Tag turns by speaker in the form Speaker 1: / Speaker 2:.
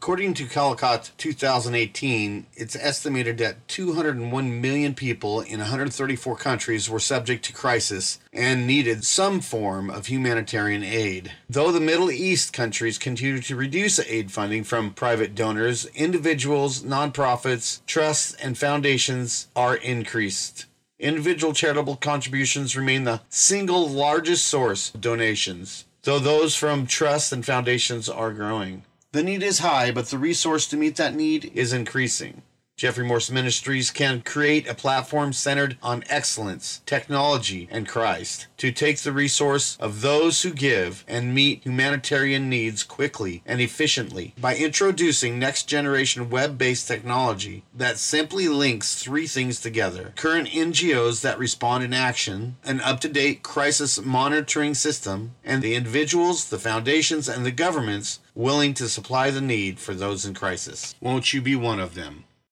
Speaker 1: According to Caldecott 2018, it's estimated that 201 million people in 134 countries were subject to crisis and needed some form of humanitarian aid. Though the Middle East countries continue to reduce aid funding from private donors, individuals, nonprofits, trusts, and foundations are increased. Individual charitable contributions remain the single largest source of donations, though those from trusts and foundations are growing. The need is high, but the resource to meet that need is increasing. Jeffrey Morse Ministries can create a platform centered on excellence, technology, and Christ to take the resource of those who give and meet humanitarian needs quickly and efficiently by introducing next-generation web-based technology that simply links three things together: current NGOs that respond in action, an up-to-date crisis monitoring system, and the individuals, the foundations, and the governments willing to supply the need for those in crisis. Won't you be one of them?